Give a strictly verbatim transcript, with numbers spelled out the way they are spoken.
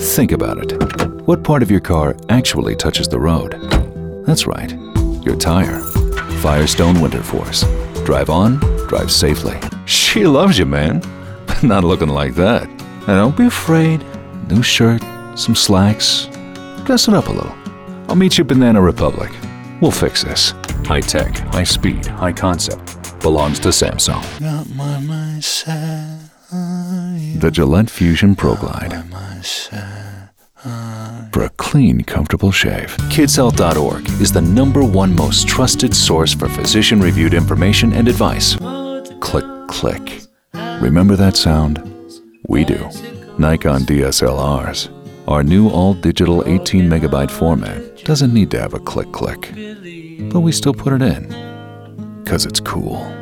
Think about it. What part of your car actually touches the road? That's right, your tire. Firestone Winter Force. Drive on, drive safely. She loves you, man. But not looking like that. And don't be afraid. New shirt, some slacks. Dress it up a little. I'll meet you at Banana Republic. We'll fix this. High tech, high speed, high concept. Belongs to Samsung. Got my mind set on you. The Gillette Fusion Pro Glide. My mind set on For a clean, comfortable shave. Kids Health dot org is the number one most trusted source for physician-reviewed information and advice. Click, click. Remember that sound? We do. Nikon D S L Rs. Our new all-digital eighteen megabyte format doesn't need to have a click, click. But we still put it in. 'Cause it's cool.